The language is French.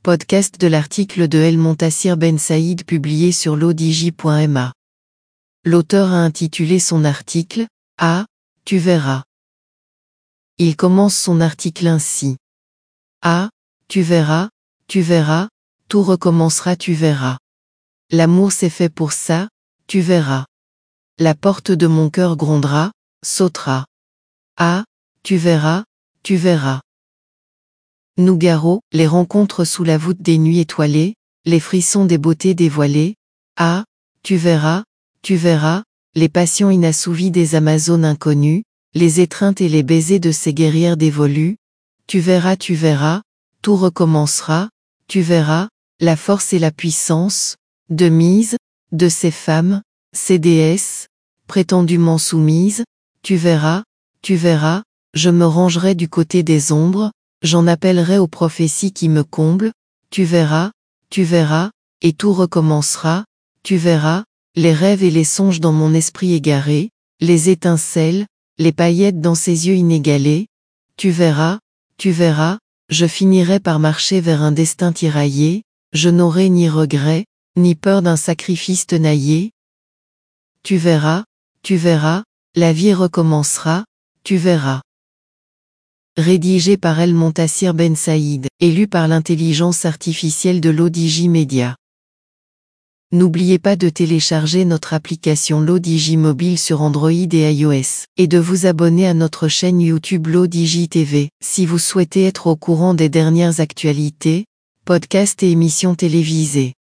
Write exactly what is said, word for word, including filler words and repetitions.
Podcast de l'article de El Montassir Ben Saïd publié sur l'Odigi point M A. L'auteur a intitulé son article « Ah, tu verras ». Il commence son article ainsi. « Ah, tu verras, tu verras, tout recommencera tu verras. L'amour c'est fait pour ça, tu verras. La porte de mon cœur grondera, sautera. Ah, tu verras, tu verras. » Nougaro, les rencontres sous la voûte des nuits étoilées, les frissons des beautés dévoilées. Ah, tu verras, tu verras, les passions inassouvies des Amazones inconnues, les étreintes et les baisers de ces guerrières dévolues. Tu verras, tu verras, tout recommencera, tu verras, la force et la puissance, de mise, de ces femmes, ces déesses, prétendument soumises. Tu verras, tu verras, je me rangerai du côté des ombres. J'en appellerai aux prophéties qui me comblent, tu verras, tu verras, et tout recommencera, tu verras, les rêves et les songes dans mon esprit égaré, les étincelles, les paillettes dans ses yeux inégalés, tu verras, tu verras, je finirai par marcher vers un destin tiraillé, je n'aurai ni regret, ni peur d'un sacrifice tenaillé. Tu verras, tu verras, la vie recommencera, tu verras. Rédigé par El Montassir Ben Saïd, élu par l'intelligence artificielle de l'Odigi Media. N'oubliez pas de télécharger notre application l'Odigi Mobile sur Android et iOS, et de vous abonner à notre chaîne YouTube l'Odigi T V, si vous souhaitez être au courant des dernières actualités, podcasts et émissions télévisées.